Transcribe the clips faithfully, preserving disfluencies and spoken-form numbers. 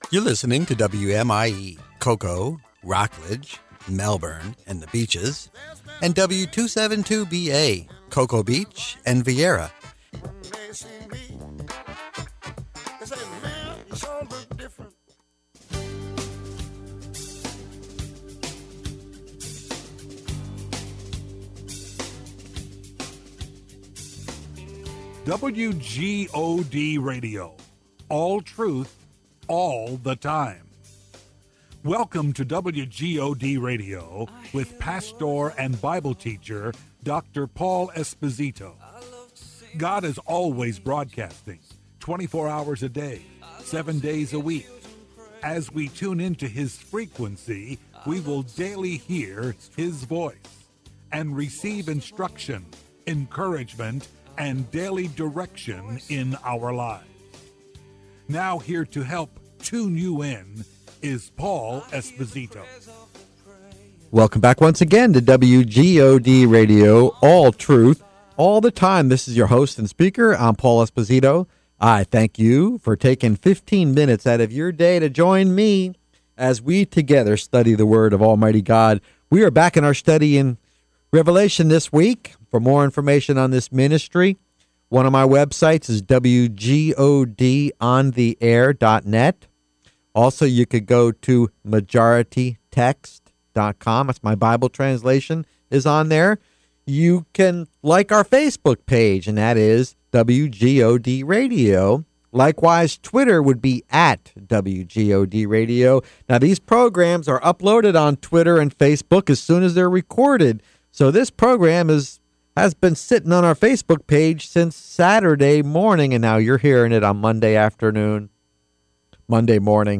You're listening to W M I E, Cocoa, Rockledge, Melbourne, and the Beaches, and W two seventy-two B A, Cocoa Beach and Vieira. W G O D Radio, all truth, all the time. Welcome to W G O D Radio with pastor and Bible teacher Doctor Paul Esposito. God is always broadcasting, twenty-four hours a day, seven days a week. As we tune into his frequency, we will daily hear his voice and receive instruction, encouragement, and daily direction in our lives. Now here to help tune you in is Paul Esposito. Welcome back once again to W G O D Radio, all truth, all the time. This is your host and speaker. I'm Paul Esposito. I thank you for taking fifteen minutes out of your day to join me as we together study the Word of Almighty God. We are back in our study in Revelation this week. For more information on this ministry, one of my websites is W G O D on the air dot net. Also, you could go to majority text dot com. That's my Bible translation is on there. You can like our Facebook page, and that is W G O D Radio. Likewise, Twitter would be at W G O D Radio. Now, these programs are uploaded on Twitter and Facebook as soon as they're recorded. So this program is has been sitting on our Facebook page since Saturday morning, and now you're hearing it on Monday afternoon, Monday morning.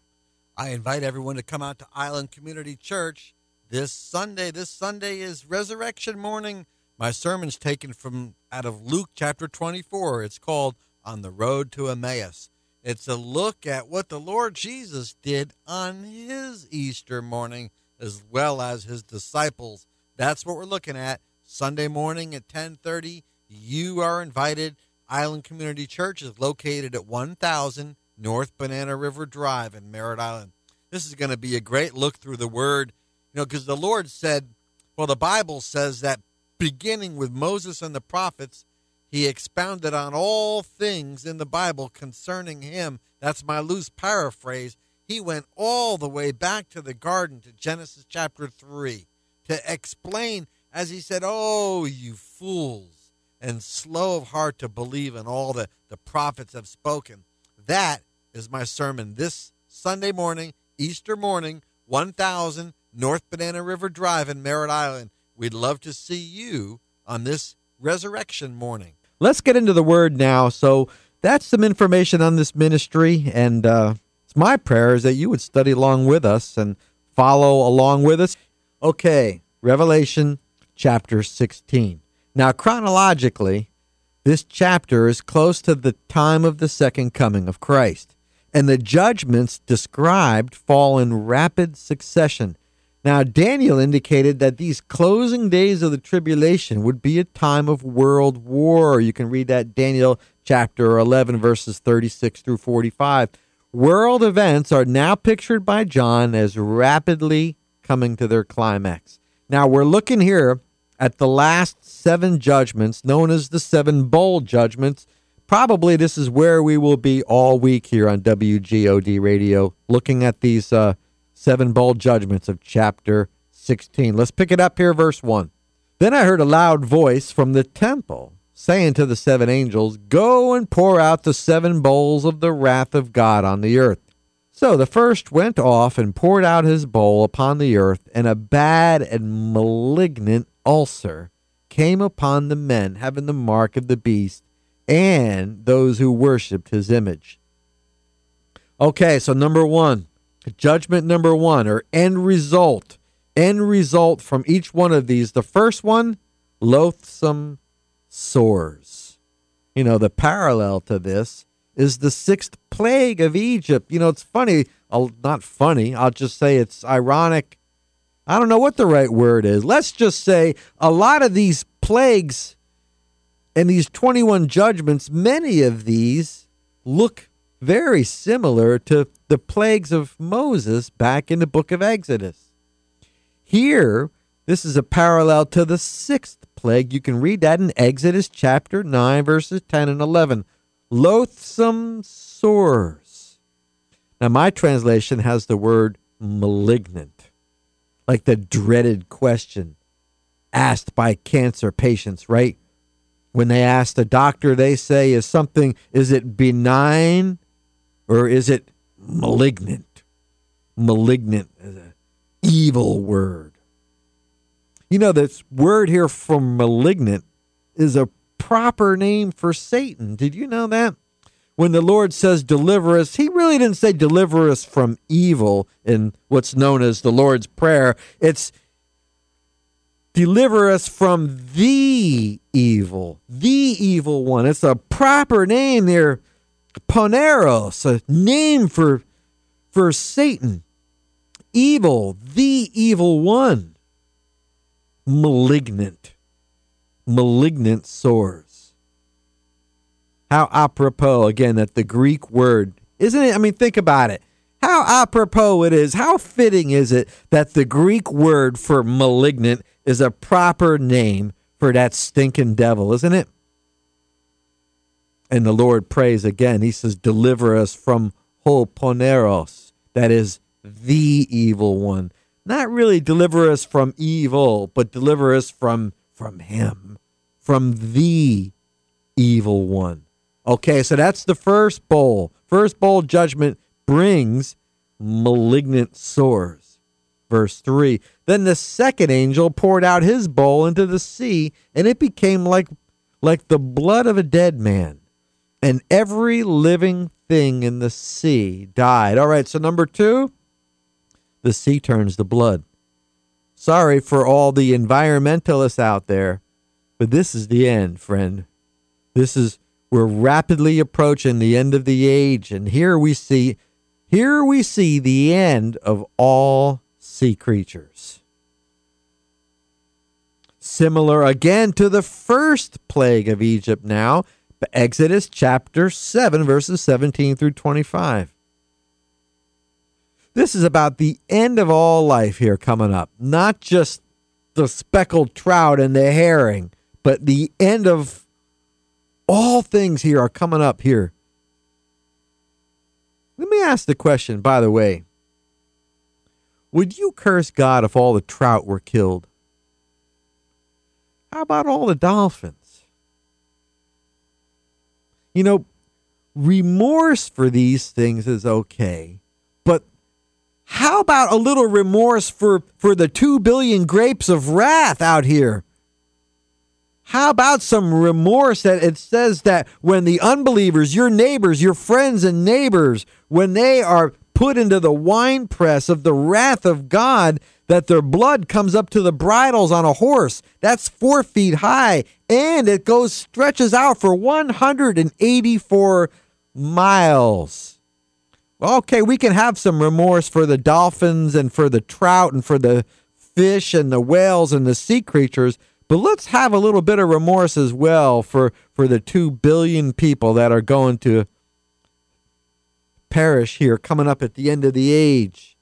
I invite everyone to come out to Island Community Church this Sunday. This Sunday is Resurrection Morning. My sermon's taken from out of Luke chapter twenty-four. It's called On the Road to Emmaus. It's a look at what the Lord Jesus did on his Easter morning as well as his disciples. That's what we're looking at. Sunday morning at ten thirty, you are invited. Island Community Church is located at one thousand North Banana River Drive in Merritt Island. This is going to be a great look through the Word, you know, because the Lord said, well, the Bible says that beginning with Moses and the prophets, he expounded on all things in the Bible concerning him. That's my loose paraphrase. He went all the way back to the garden, to Genesis chapter three, to explain, as he said, oh, you fools, and slow of heart to believe in all that the prophets have spoken. That is my sermon this Sunday morning, Easter morning, one thousand North Banana River Drive in Merritt Island. We'd love to see you on this resurrection morning. Let's get into the Word now. So that's some information on this ministry, and uh, it's my prayer is that you would study along with us and follow along with us. Okay, Revelation chapter sixteen. Now, chronologically, this chapter is close to the time of the second coming of Christ, and the judgments described fall in rapid succession. Now, Daniel indicated that these closing days of the tribulation would be a time of world war. You can read that Daniel chapter eleven, verses thirty-six through forty-five. World events are now pictured by John as rapidly coming to their climax. Now, we're looking here at the last seven judgments, known as the seven bowl judgments. Probably this is where we will be all week here on W G O D Radio, looking at these uh, seven bowl judgments of chapter sixteen. Let's pick it up here, verse one. Then I heard a loud voice from the temple saying to the seven angels, go and pour out the seven bowls of the wrath of God on the earth. So the first went off and poured out his bowl upon the earth, and a bad and malignant ulcer came upon the men having the mark of the beast and those who worshipped his image. Okay, so number one, judgment number one, or end result. End result from each one of these. The first one, loathsome sores. You know, the parallel to this is the sixth plague of Egypt. You know, it's funny, I'll, not funny, I'll just say it's ironic. I don't know what the right word is. Let's just say a lot of these plagues and these twenty-one judgments, many of these look very similar to the plagues of Moses back in the book of Exodus. Here, this is a parallel to the sixth plague. You can read that in Exodus chapter nine, verses ten and eleven. Loathsome sores. Now, my translation has the word malignant, like the dreaded question asked by cancer patients, right? When they ask the doctor, they say, is something, is it benign or is it malignant? Malignant is an evil word. You know, this word here for malignant is a proper name for Satan. Did you know that? When the Lord says deliver us, he really didn't say deliver us from evil in what's known as the Lord's Prayer. It's deliver us from the evil, the evil one. It's a proper name there, Poneros, a name for, for Satan. Evil, the evil one. Malignant, malignant sores. How apropos, again, that the Greek word, isn't it? I mean, think about it. How apropos it is, how fitting is it that the Greek word for malignant is a proper name for that stinking devil, isn't it? And the Lord prays again. He says, deliver us from ho poneros, that is the evil one. Not really deliver us from evil, but deliver us from, from him, from the evil one. Okay, so that's the first bowl. First bowl judgment brings malignant sores. Verse three, then the second angel poured out his bowl into the sea, and it became like, like the blood of a dead man, and every living thing in the sea died. All right, so number two, the sea turns to blood. Sorry for all the environmentalists out there, but this is the end, friend. This is, we're rapidly approaching the end of the age, and here we see, here we see the end of all sea creatures. Similar again to the first plague of Egypt now, Exodus chapter seven, verses seventeen through twenty-five. This is about the end of all life here coming up. Not just the speckled trout and the herring, but the end of all things here are coming up here. Let me ask the question, by the way. Would you curse God if all the trout were killed? How about all the dolphins? You know, remorse for these things is okay, but how about a little remorse for, for the two billion grapes of wrath out here? How about some remorse that it says that when the unbelievers, your neighbors, your friends and neighbors, when they are put into the winepress of the wrath of God, that their blood comes up to the bridles on a horse. That's four feet high, and it goes stretches out for one hundred eighty-four miles. Okay, we can have some remorse for the dolphins and for the trout and for the fish and the whales and the sea creatures, but let's have a little bit of remorse as well for, for the two billion people that are going to perish here coming up at the end of the age.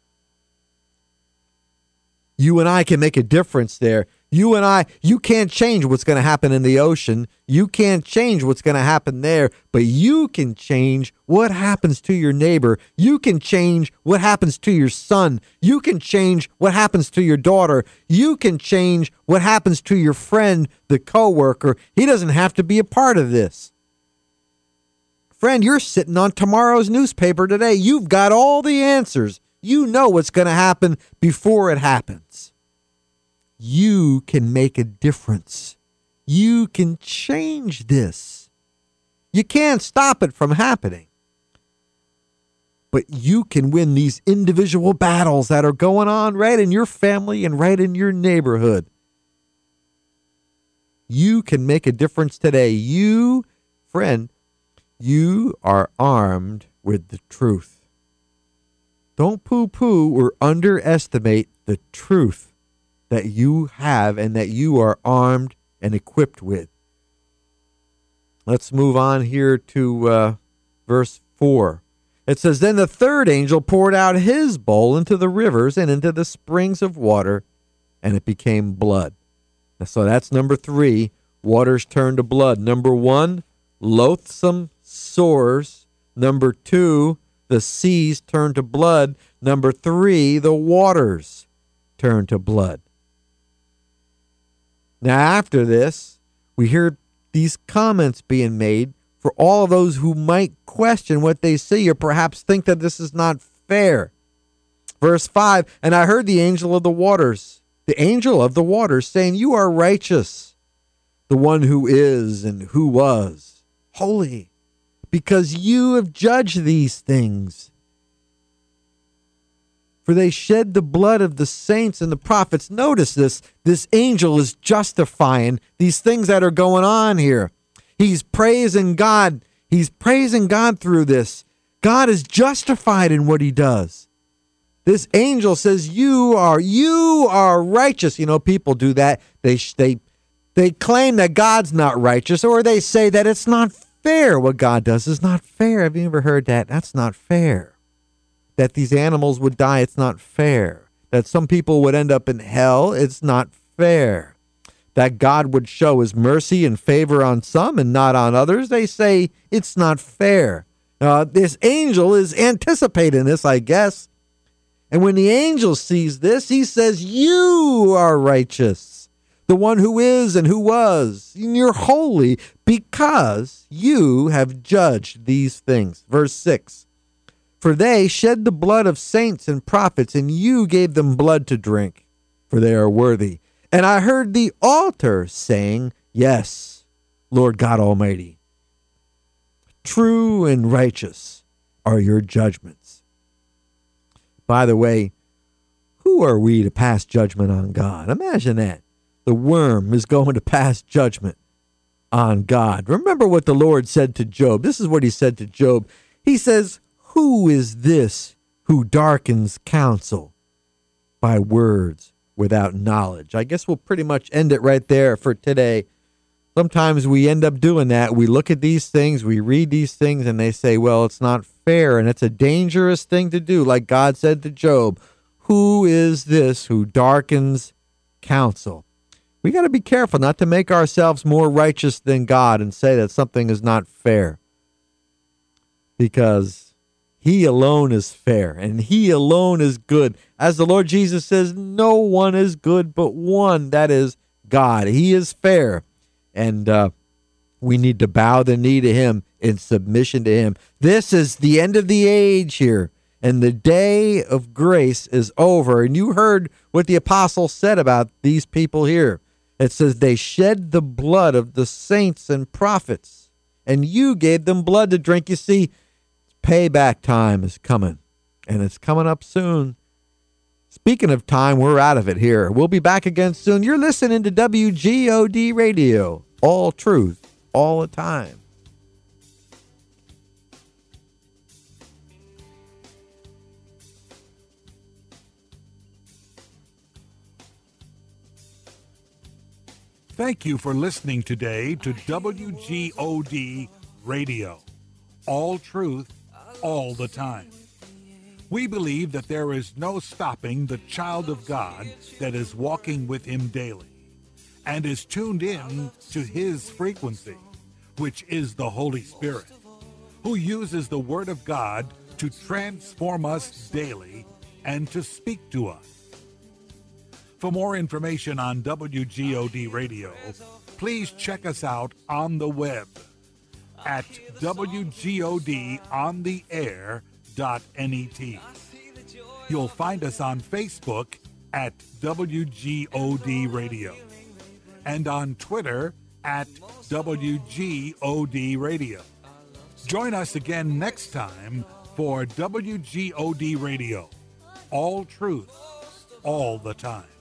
You and I can make a difference there. You and I, you can't change what's going to happen in the ocean. You can't change what's going to happen there, but you can change what happens to your neighbor. You can change what happens to your son. You can change what happens to your daughter. You can change what happens to your friend, the coworker. He doesn't have to be a part of this. Friend, you're sitting on tomorrow's newspaper today. You've got all the answers. You know what's going to happen before it happens. You can make a difference. You can change this. You can't stop it from happening. But you can win these individual battles that are going on right in your family and right in your neighborhood. You can make a difference today. You, friend, you are armed with the truth. Don't poo-poo or underestimate the truth that you have and that you are armed and equipped with. Let's move on here to uh, verse four. It says, then the third angel poured out his bowl into the rivers and into the springs of water, and it became blood. So that's number three. Waters turned to blood. Number one, loathsome sores. Number two, the seas turned to blood. Number three, the waters turned to blood. Now, after this, we hear these comments being made for all of those who might question what they see or perhaps think that this is not fair. Verse five, and I heard the angel of the waters, the angel of the waters saying, you are righteous, the one who is and who was, holy, because you have judged these things. For they shed the blood of the saints and the prophets. Notice this. This angel is justifying these things that are going on here. He's praising God. He's praising God through this. God is justified in what he does. This angel says, you are, you are righteous. You know, people do that. They, they, they claim that God's not righteous, or they say that it's not fair. What God does is not fair. Have you ever heard that? That's not fair. That these animals would die, it's not fair. That some people would end up in hell, it's not fair. That God would show his mercy and favor on some and not on others, they say it's not fair. Uh, this angel is anticipating this, I guess. And when the angel sees this, he says, you are righteous, the one who is and who was, and you're holy because you have judged these things. Verse six. For they shed the blood of saints and prophets, and you gave them blood to drink, for they are worthy. And I heard the altar saying, yes, Lord God Almighty, true and righteous are your judgments. By the way, who are we to pass judgment on God? Imagine that. The worm is going to pass judgment on God. Remember what the Lord said to Job. This is what he said to Job. He says, who is this who darkens counsel by words without knowledge? I guess we'll pretty much end it right there for today. Sometimes we end up doing that. We look at these things, we read these things, and they say, well, it's not fair, and it's a dangerous thing to do. Like God said to Job, who is this who darkens counsel? We got to be careful not to make ourselves more righteous than God and say that something is not fair, because he alone is fair, and he alone is good. As the Lord Jesus says, no one is good but one, that is God. He is fair, and uh, we need to bow the knee to him in submission to him. This is the end of the age here, and the day of grace is over. And you heard what the apostle said about these people here. It says they shed the blood of the saints and prophets, and you gave them blood to drink. You see, payback time is coming, and it's coming up soon. Speaking of time, we're out of it here. We'll be back again soon. You're listening to W G O D Radio, all truth, all the time. Thank you for listening today to W G O D Radio, all truth, all the time. We believe that there is no stopping the child of God that is walking with him daily and is tuned in to his frequency, which is the Holy Spirit, who uses the Word of God to transform us daily and to speak to us. For more information on W G O D Radio, please check us out on the web at W G O D on the air dot net. You'll find us on Facebook at W G O D Radio and on Twitter at W G O D Radio. Join us again next time for W G O D Radio, all truth, all the time.